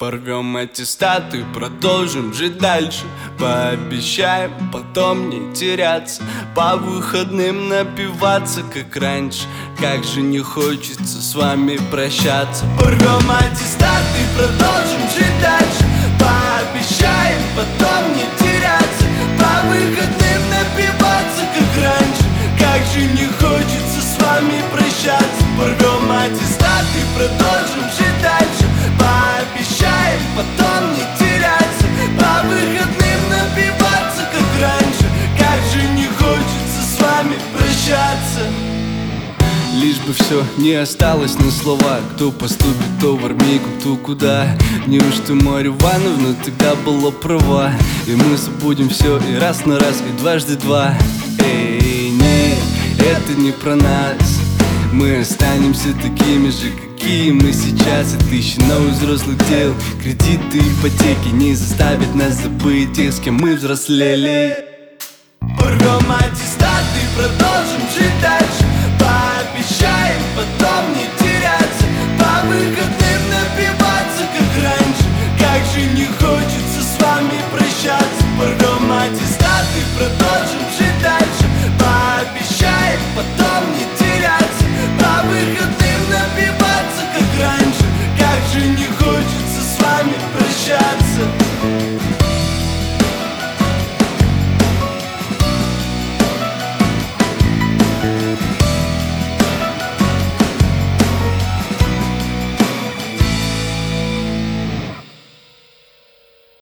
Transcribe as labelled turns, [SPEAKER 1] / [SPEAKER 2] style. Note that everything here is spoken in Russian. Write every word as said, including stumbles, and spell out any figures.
[SPEAKER 1] Порвем аттестаты и продолжим жить дальше. Пообещаем потом не теряться, по выходным напиваться, как раньше. Как же не хочется с вами прощаться. Порвем аттестаты и продолжим жить дальше. Пообещаем потом не теряться, по выходным напиваться, как раньше. Как же не хочется с вами прощаться. Порвем аттестаты и продолжим жить дальше. Пообещаем потом не теряться, по выходным напиваться, как раньше. Как же не хочется с вами прощаться. Лишь бы все не осталось на словах. Кто поступит, то в армейку, кто куда. Неужто Марья Ивановна тогда была права? И мы забудем все и раз на раз, и дважды два. Эй, нет, это не про нас. Мы останемся такими же, какие мы сейчас. И тысячи новых взрослых дел, кредиты, ипотеки не заставят нас забыть тех, с кем мы взрослели. Порвем аттестаты и продолжим жить дальше. Пообещаем потом